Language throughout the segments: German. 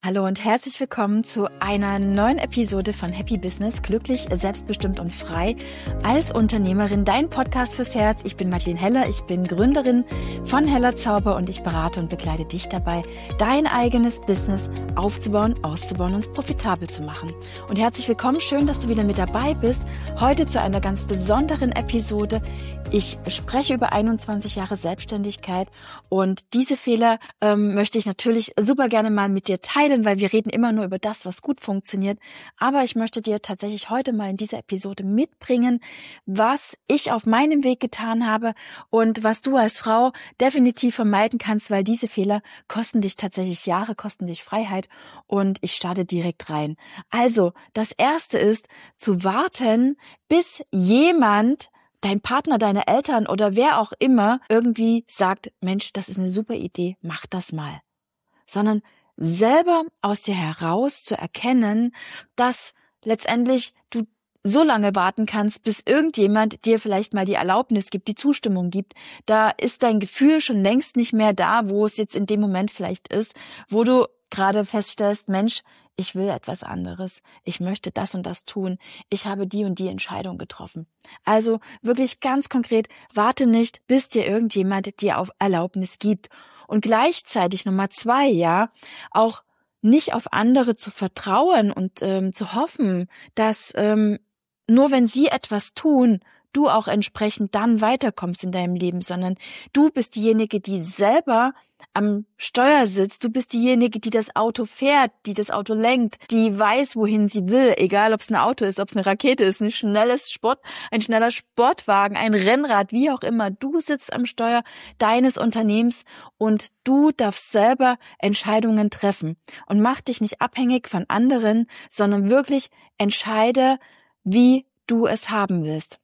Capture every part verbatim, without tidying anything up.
Hallo und herzlich willkommen zu einer neuen Episode von Happy Business, glücklich, selbstbestimmt und frei als Unternehmerin. Dein Podcast fürs Herz. Ich bin Madeleine Heller, ich bin Gründerin von Heller Zauber und ich berate und begleite dich dabei, dein eigenes Business aufzubauen, auszubauen und es profitabel zu machen. Und herzlich willkommen, schön, dass du wieder mit dabei bist. Heute zu einer ganz besonderen Episode. Ich spreche über einundzwanzig Jahre Selbstständigkeit und diese Fehler ähm, möchte ich natürlich super gerne mal mit dir teilen, weil wir reden immer nur über das, was gut funktioniert. Aber ich möchte dir tatsächlich heute mal in dieser Episode mitbringen, was ich auf meinem Weg getan habe und was du als Frau definitiv vermeiden kannst, weil diese Fehler kosten dich tatsächlich Jahre, kosten dich Freiheit und ich starte direkt rein. Also, das erste ist zu warten, bis jemand, dein Partner, deine Eltern oder wer auch immer irgendwie sagt, Mensch, das ist eine super Idee, mach das mal. Sondern selber aus dir heraus zu erkennen, dass letztendlich du so lange warten kannst, bis irgendjemand dir vielleicht mal die Erlaubnis gibt, die Zustimmung gibt. Da ist dein Gefühl schon längst nicht mehr da, wo es jetzt in dem Moment vielleicht ist, wo du gerade feststellst, Mensch, ich will etwas anderes. Ich möchte das und das tun. Ich habe die und die Entscheidung getroffen. Also wirklich ganz konkret, warte nicht, bis dir irgendjemand dir auf Erlaubnis gibt. Und gleichzeitig Nummer zwei, ja, auch nicht auf andere zu vertrauen und ähm, zu hoffen, dass ähm, nur wenn sie etwas tun, du auch entsprechend dann weiterkommst in deinem Leben, sondern du bist diejenige, die selber am Steuer sitzt, du bist diejenige, die das Auto fährt, die das Auto lenkt, die weiß, wohin sie will, egal ob es ein Auto ist, ob es eine Rakete ist, ein schnelles Sport, ein schneller Sportwagen, ein Rennrad, wie auch immer. Du sitzt am Steuer deines Unternehmens und du darfst selber Entscheidungen treffen und mach dich nicht abhängig von anderen, sondern wirklich entscheide, wie du es haben willst.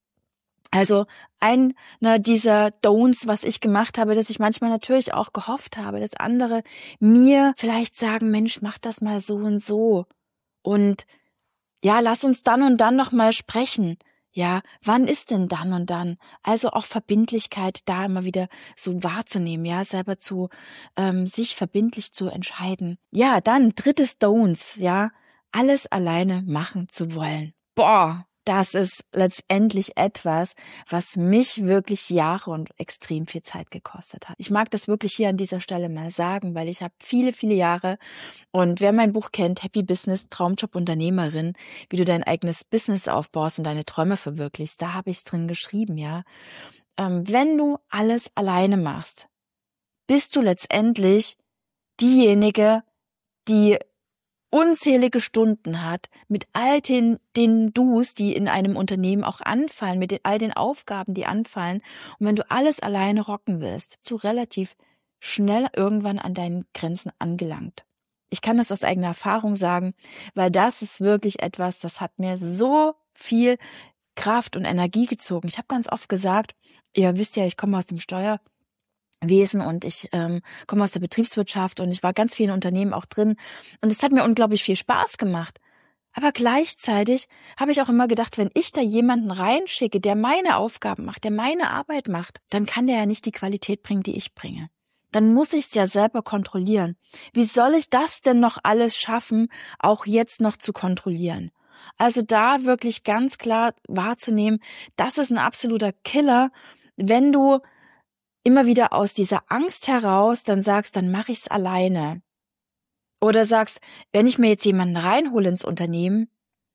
Also einer dieser Don'ts, was ich gemacht habe, dass ich manchmal natürlich auch gehofft habe, dass andere mir vielleicht sagen, Mensch, mach das mal so und so. Und ja, lass uns dann und dann noch mal sprechen. Ja, wann ist denn dann und dann? Also auch Verbindlichkeit da immer wieder so wahrzunehmen, ja, selber zu ähm, sich verbindlich zu entscheiden. Ja, dann drittes Don'ts, ja, alles alleine machen zu wollen. Boah, das ist letztendlich etwas, was mich wirklich Jahre und extrem viel Zeit gekostet hat. Ich mag das wirklich hier an dieser Stelle mal sagen, weil ich habe viele, viele Jahre und wer mein Buch kennt, Happy Business, Traumjob, Unternehmerin, wie du dein eigenes Business aufbaust und deine Träume verwirklichst, da habe ich es drin geschrieben, ja. Ähm, wenn du alles alleine machst, bist du letztendlich diejenige, die unzählige Stunden hat, mit all den, den Do's, die in einem Unternehmen auch anfallen, mit den, all den Aufgaben, die anfallen. Und wenn du alles alleine rocken willst, bist du relativ schnell irgendwann an deinen Grenzen angelangt. Ich kann das aus eigener Erfahrung sagen, weil das ist wirklich etwas, das hat mir so viel Kraft und Energie gezogen. Ich habe ganz oft gesagt, ihr wisst ja, ich komme aus dem Steuer Wesen und ich ähm, komme aus der Betriebswirtschaft und ich war ganz vielen Unternehmen auch drin und es hat mir unglaublich viel Spaß gemacht. Aber gleichzeitig habe ich auch immer gedacht, wenn ich da jemanden reinschicke, der meine Aufgaben macht, der meine Arbeit macht, dann kann der ja nicht die Qualität bringen, die ich bringe. Dann muss ich es ja selber kontrollieren. Wie soll ich das denn noch alles schaffen, auch jetzt noch zu kontrollieren? Also da wirklich ganz klar wahrzunehmen, das ist ein absoluter Killer, wenn du immer wieder aus dieser Angst heraus dann sagst, dann mache ich es alleine. Oder sagst, wenn ich mir jetzt jemanden reinhole ins Unternehmen,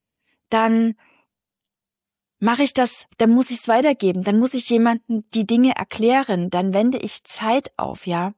dann mache ich das, dann muss ich es weitergeben, dann muss ich jemandem die Dinge erklären, dann wende ich Zeit auf, ja.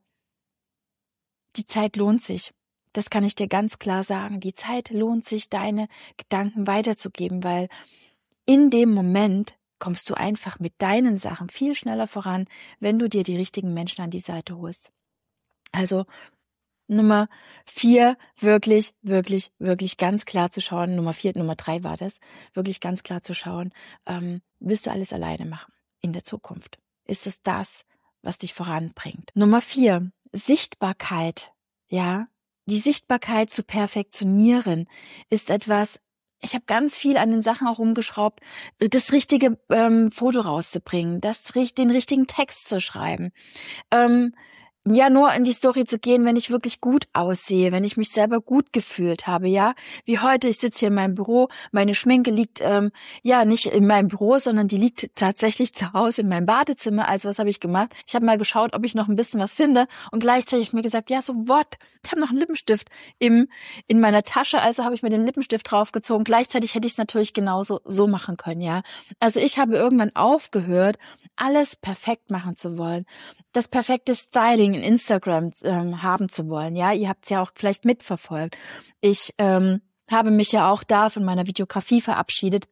Die Zeit lohnt sich. Das kann ich dir ganz klar sagen. Die Zeit lohnt sich, deine Gedanken weiterzugeben, weil in dem Moment kommst du einfach mit deinen Sachen viel schneller voran, wenn du dir die richtigen Menschen an die Seite holst. Also Nummer vier, wirklich, wirklich, wirklich ganz klar zu schauen, Nummer vier, Nummer drei war das, wirklich ganz klar zu schauen, ähm, willst du alles alleine machen in der Zukunft? Ist es das, was dich voranbringt? Nummer vier, Sichtbarkeit, ja, die Sichtbarkeit zu perfektionieren ist etwas. Ich habe ganz viel an den Sachen auch rumgeschraubt, das richtige ähm, Foto rauszubringen, das den richtigen Text zu schreiben, ähm, ja nur in die Story zu gehen, wenn ich wirklich gut aussehe, wenn ich mich selber gut gefühlt habe, ja. Wie heute, ich sitze hier in meinem Büro, meine Schminke liegt ähm, ja nicht in meinem Büro, sondern die liegt tatsächlich zu Hause in meinem Badezimmer. Also was habe ich gemacht? Ich habe mal geschaut, ob ich noch ein bisschen was finde und gleichzeitig habe ich mir gesagt, ja so what? Ich habe noch einen Lippenstift im in meiner Tasche, also habe ich mir den Lippenstift draufgezogen. Gleichzeitig hätte ich es natürlich genauso so machen können, ja. Also ich habe irgendwann aufgehört, alles perfekt machen zu wollen, das perfekte Styling in Instagram ähm, haben zu wollen. Ja, ihr habt es ja auch vielleicht mitverfolgt. Ich ähm, habe mich ja auch da von meiner Videografie verabschiedet.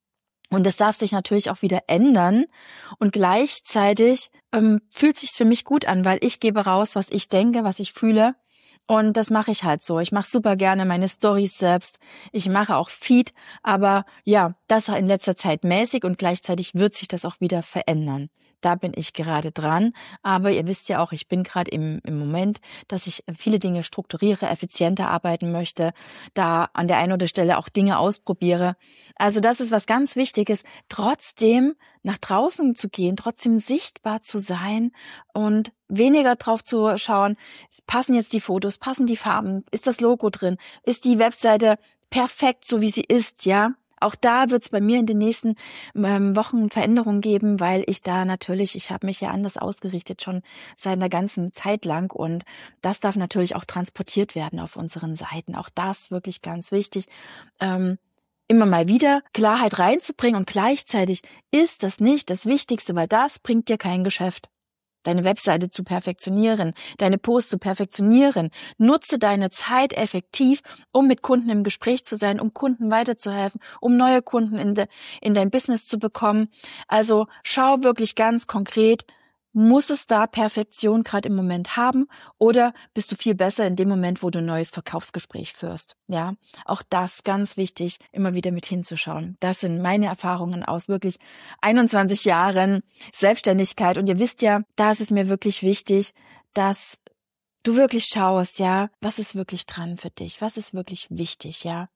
Und das darf sich natürlich auch wieder ändern. Und gleichzeitig ähm, fühlt sich's für mich gut an, weil ich gebe raus, was ich denke, was ich fühle. Und das mache ich halt so. Ich mache super gerne meine Storys selbst. Ich mache auch Feed. Aber ja, das in letzter Zeit mäßig und gleichzeitig wird sich das auch wieder verändern. Da bin ich gerade dran. Aber ihr wisst ja auch, ich bin gerade im, im Moment, dass ich viele Dinge strukturiere, effizienter arbeiten möchte, da an der einen oder Stelle auch Dinge ausprobiere. Also das ist was ganz Wichtiges, trotzdem nach draußen zu gehen, trotzdem sichtbar zu sein und weniger drauf zu schauen, passen jetzt die Fotos, passen die Farben, ist das Logo drin, ist die Webseite perfekt, so wie sie ist, ja. Auch da wird es bei mir in den nächsten ähm, Wochen Veränderungen geben, weil ich da natürlich, ich habe mich ja anders ausgerichtet schon seit einer ganzen Zeit lang und das darf natürlich auch transportiert werden auf unseren Seiten. Auch das wirklich ganz wichtig, ähm, immer mal wieder Klarheit reinzubringen und gleichzeitig ist das nicht das Wichtigste, weil das bringt dir kein Geschäft. Deine Webseite zu perfektionieren, deine Posts zu perfektionieren. Nutze deine Zeit effektiv, um mit Kunden im Gespräch zu sein, um Kunden weiterzuhelfen, um neue Kunden in, de, in dein Business zu bekommen. Also schau wirklich ganz konkret, muss es da Perfektion gerade im Moment haben oder bist du viel besser in dem Moment, wo du ein neues Verkaufsgespräch führst? Ja, auch das ganz wichtig, immer wieder mit hinzuschauen. Das sind meine Erfahrungen aus wirklich einundzwanzig Jahren Selbstständigkeit und ihr wisst ja, da ist es mir wirklich wichtig, dass du wirklich schaust, ja, was ist wirklich dran für dich? Was ist wirklich wichtig, ja?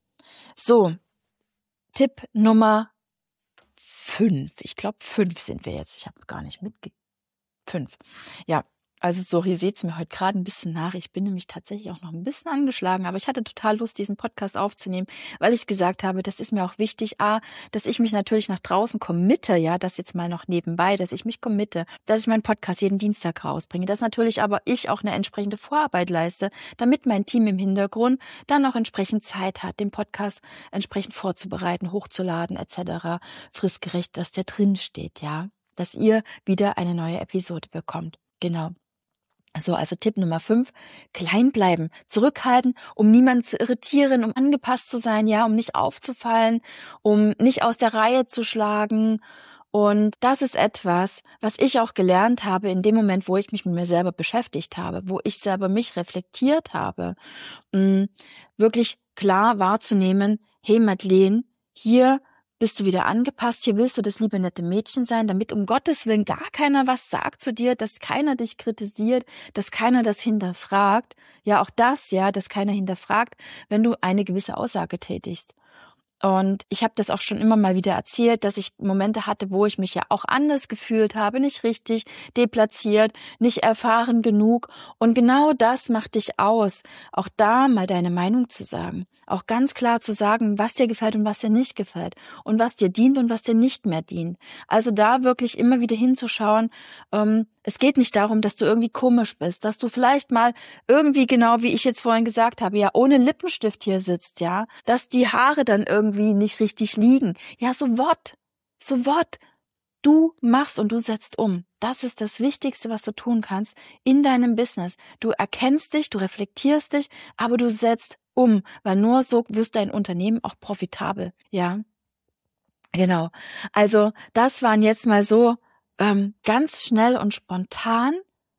So, Tipp Nummer fünf. Ich glaube, fünf sind wir jetzt. Ich habe gar nicht mitgekriegt. Fünf. Ja, also sorry, seht's mir heute gerade ein bisschen nach. Ich bin nämlich tatsächlich auch noch ein bisschen angeschlagen, aber ich hatte total Lust, diesen Podcast aufzunehmen, weil ich gesagt habe, das ist mir auch wichtig, a, dass ich mich natürlich nach draußen committe, ja, das jetzt mal noch nebenbei, dass ich mich committe, dass ich meinen Podcast jeden Dienstag rausbringe, dass natürlich aber ich auch eine entsprechende Vorarbeit leiste, damit mein Team im Hintergrund dann auch entsprechend Zeit hat, den Podcast entsprechend vorzubereiten, hochzuladen et cetera, fristgerecht, dass der drin steht, ja, dass ihr wieder eine neue Episode bekommt. Genau. So, also Tipp Nummer fünf, klein bleiben, zurückhalten, um niemanden zu irritieren, um angepasst zu sein, ja, um nicht aufzufallen, um nicht aus der Reihe zu schlagen. Und das ist etwas, was ich auch gelernt habe in dem Moment, wo ich mich mit mir selber beschäftigt habe, wo ich selber mich reflektiert habe, mh, wirklich klar wahrzunehmen, hey Madeleine, hier bist du wieder angepasst, hier willst du das liebe nette Mädchen sein, damit um Gottes Willen gar keiner was sagt zu dir, dass keiner dich kritisiert, dass keiner das hinterfragt. Ja, auch das, ja, dass keiner hinterfragt, wenn du eine gewisse Aussage tätigst. Und ich habe das auch schon immer mal wieder erzählt, dass ich Momente hatte, wo ich mich ja auch anders gefühlt habe, nicht richtig, deplatziert, nicht erfahren genug. Und genau das macht dich aus, auch da mal deine Meinung zu sagen. Auch ganz klar zu sagen, was dir gefällt und was dir nicht gefällt. Und was dir dient und was dir nicht mehr dient. Also da wirklich immer wieder hinzuschauen, ähm, es geht nicht darum, dass du irgendwie komisch bist, dass du vielleicht mal irgendwie, genau wie ich jetzt vorhin gesagt habe, ja, ohne Lippenstift hier sitzt, ja, dass die Haare dann irgendwie nicht richtig liegen. Ja, so what? So what? Du machst und du setzt um. Das ist das Wichtigste, was du tun kannst in deinem Business. Du erkennst dich, du reflektierst dich, aber du setzt um, weil nur so wirst dein Unternehmen auch profitabel, ja. Genau. Also, das waren jetzt mal so ähm, ganz schnell und spontan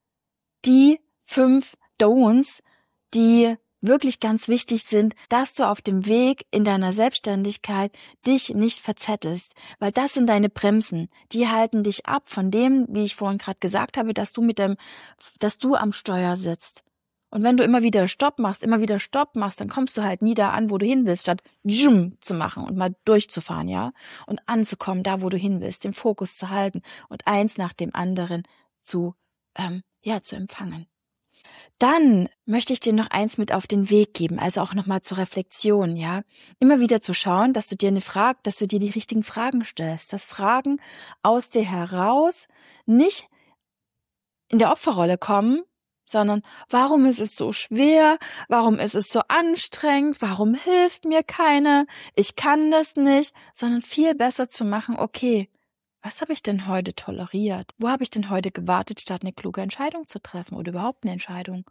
die fünf Don'ts, die wirklich ganz wichtig sind, dass du auf dem Weg in deiner Selbstständigkeit dich nicht verzettelst, weil das sind deine Bremsen, die halten dich ab von dem, wie ich vorhin gerade gesagt habe, dass du mit dem, dass du am Steuer sitzt. Und wenn du immer wieder Stopp machst, immer wieder Stopp machst, dann kommst du halt nie da an, wo du hin willst, statt Zoom zu machen und mal durchzufahren, ja, und anzukommen, da wo du hin willst, den Fokus zu halten und eins nach dem anderen zu ähm, ja, zu empfangen. Dann möchte ich dir noch eins mit auf den Weg geben, also auch nochmal zur Reflexion, ja. Immer wieder zu schauen, dass du dir eine Frage, dass du dir die richtigen Fragen stellst, dass Fragen aus dir heraus nicht in der Opferrolle kommen, sondern warum ist es so schwer? Warum ist es so anstrengend? Warum hilft mir keiner? Ich kann das nicht, sondern viel besser zu machen, okay, was habe ich denn heute toleriert? Wo habe ich denn heute gewartet, statt eine kluge Entscheidung zu treffen oder überhaupt eine Entscheidung?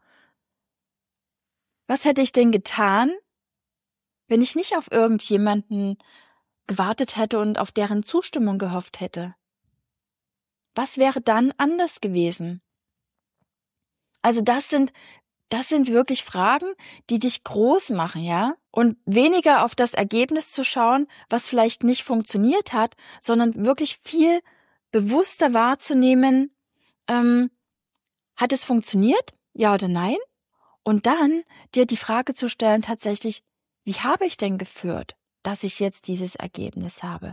Was hätte ich denn getan, wenn ich nicht auf irgendjemanden gewartet hätte und auf deren Zustimmung gehofft hätte? Was wäre dann anders gewesen? Also das sind, das sind wirklich Fragen, die dich groß machen, ja? Und weniger auf das Ergebnis zu schauen, was vielleicht nicht funktioniert hat, sondern wirklich viel bewusster wahrzunehmen, ähm, hat es funktioniert? Ja oder nein? Und dann dir die Frage zu stellen, tatsächlich, wie habe ich denn geführt, dass ich jetzt dieses Ergebnis habe?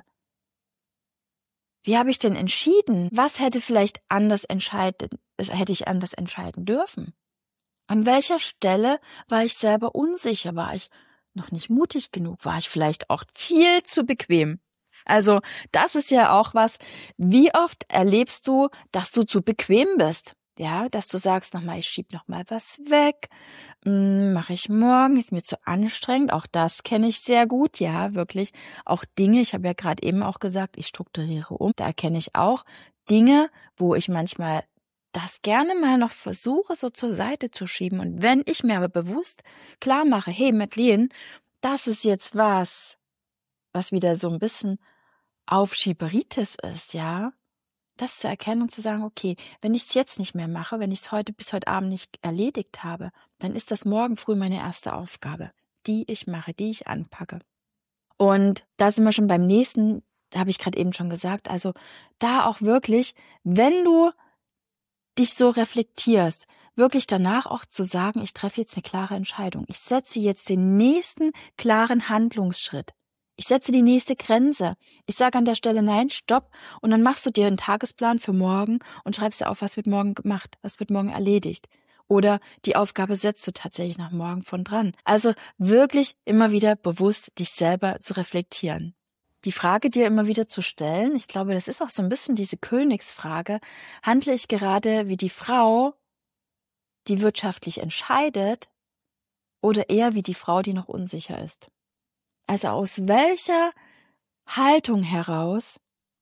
Wie habe ich denn entschieden? Was hätte vielleicht anders entscheiden, hätte ich anders entscheiden dürfen? An welcher Stelle war ich selber unsicher? War ich noch nicht mutig genug? War ich vielleicht auch viel zu bequem? Also, das ist ja auch was, wie oft erlebst du, dass du zu bequem bist? Ja, dass du sagst, nochmal, ich schieb nochmal was weg, hm, mache ich morgen, ist mir zu anstrengend. Auch das kenne ich sehr gut, ja, wirklich. Auch Dinge, ich habe ja gerade eben auch gesagt, ich strukturiere um. Da erkenne ich auch Dinge, wo ich manchmal das gerne mal noch versuche, so zur Seite zu schieben. Und wenn ich mir aber bewusst klar mache, hey, Madeleine, das ist jetzt was, was wieder so ein bisschen Aufschieberitis ist, ja, das zu erkennen und zu sagen, okay, wenn ich es jetzt nicht mehr mache, wenn ich es heute bis heute Abend nicht erledigt habe, dann ist das morgen früh meine erste Aufgabe, die ich mache, die ich anpacke. Und da sind wir schon beim nächsten, habe ich gerade eben schon gesagt, also da auch wirklich, wenn du dich so reflektierst, wirklich danach auch zu sagen, ich treffe jetzt eine klare Entscheidung. Ich setze jetzt den nächsten klaren Handlungsschritt. Ich setze die nächste Grenze. Ich sage an der Stelle nein, stopp, und dann machst du dir einen Tagesplan für morgen und schreibst dir auf, was wird morgen gemacht, was wird morgen erledigt. Oder die Aufgabe setzt du tatsächlich nach morgen von dran. Also wirklich immer wieder bewusst dich selber zu reflektieren. Die Frage dir immer wieder zu stellen, ich glaube, das ist auch so ein bisschen diese Königsfrage, handle ich gerade wie die Frau, die wirtschaftlich entscheidet, oder eher wie die Frau, die noch unsicher ist? Also aus welcher Haltung heraus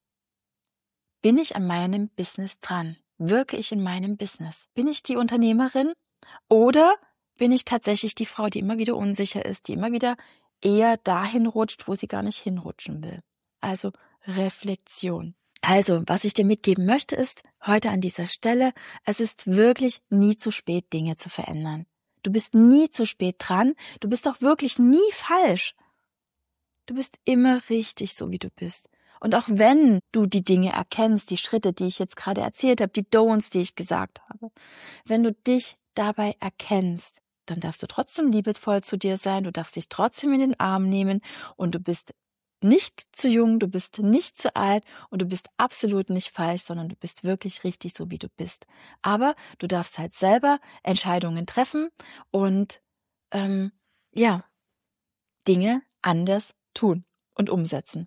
bin ich an meinem Business dran? Wirke ich in meinem Business? Bin ich die Unternehmerin oder bin ich tatsächlich die Frau, die immer wieder unsicher ist, die immer wieder eher dahin rutscht, wo sie gar nicht hinrutschen will? Also Reflexion. Also, was ich dir mitgeben möchte, ist heute an dieser Stelle, es ist wirklich nie zu spät, Dinge zu verändern. Du bist nie zu spät dran, du bist auch wirklich nie falsch. Du bist immer richtig, so wie du bist. Und auch wenn du die Dinge erkennst, die Schritte, die ich jetzt gerade erzählt habe, die Don'ts, die ich gesagt habe, wenn du dich dabei erkennst, dann darfst du trotzdem liebevoll zu dir sein, du darfst dich trotzdem in den Arm nehmen und du bist nicht zu jung, du bist nicht zu alt und du bist absolut nicht falsch, sondern du bist wirklich richtig, so wie du bist. Aber du darfst halt selber Entscheidungen treffen und ähm, ja, Dinge anders tun und umsetzen.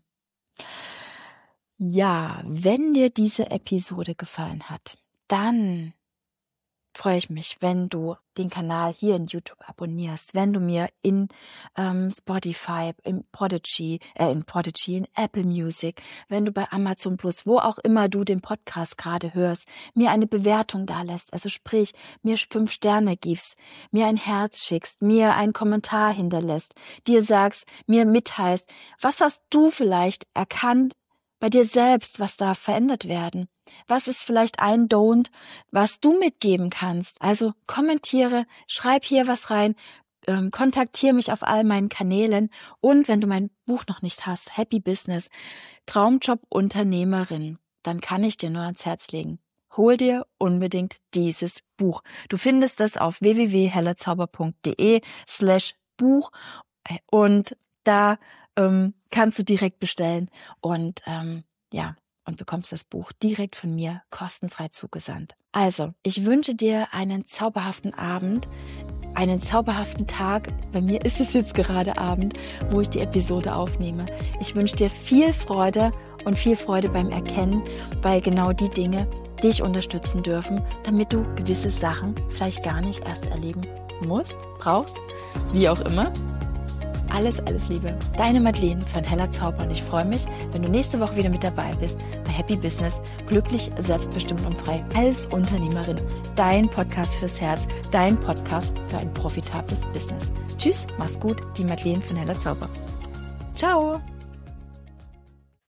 Ja, wenn dir diese Episode gefallen hat, dann freue ich mich, wenn du den Kanal hier in YouTube abonnierst, wenn du mir in ähm, Spotify, in Prodigy, äh, in Prodigy, in Apple Music, wenn du bei Amazon Plus, wo auch immer du den Podcast gerade hörst, mir eine Bewertung dalässt, also sprich, mir fünf Sterne gibst, mir ein Herz schickst, mir einen Kommentar hinterlässt, dir sagst, mir mitteilst, was hast du vielleicht erkannt bei dir selbst, was darf verändert werden? Was ist vielleicht ein Don't, was du mitgeben kannst? Also kommentiere, schreib hier was rein, ähm, kontaktiere mich auf all meinen Kanälen und wenn du mein Buch noch nicht hast, Happy Business, Traumjob Unternehmerin, dann kann ich dir nur ans Herz legen. Hol dir unbedingt dieses Buch. Du findest es auf w w w punkt hellerzauber punkt d e slash Buch und da ähm, kannst du direkt bestellen und ähm, ja, und bekommst das Buch direkt von mir kostenfrei zugesandt. Also, ich wünsche dir einen zauberhaften Abend, einen zauberhaften Tag. Bei mir ist es jetzt gerade Abend, wo ich die Episode aufnehme. Ich wünsche dir viel Freude und viel Freude beim Erkennen, bei genau die Dinge, die dich unterstützen dürfen, damit du gewisse Sachen vielleicht gar nicht erst erleben musst, brauchst, wie auch immer. Alles, alles Liebe. Deine Madeleine von Heller Zauber und ich freue mich, wenn du nächste Woche wieder mit dabei bist bei Happy Business, glücklich, selbstbestimmt und frei als Unternehmerin. Dein Podcast fürs Herz, dein Podcast für ein profitables Business. Tschüss, mach's gut, die Madeleine von Heller Zauber. Ciao.